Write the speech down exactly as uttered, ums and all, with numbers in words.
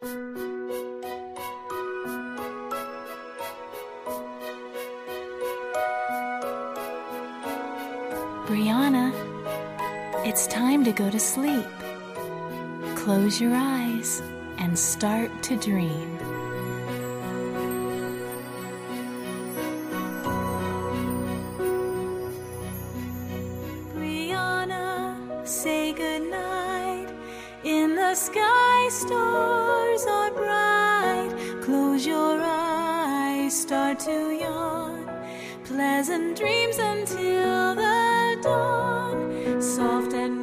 Brianna, it's time to go to sleep. Close your eyes and start to dream. Brianna, say goodnight. In the sky, stars are bright. Close your eyes, start to yawn. Pleasant dreams until the dawn. Soft and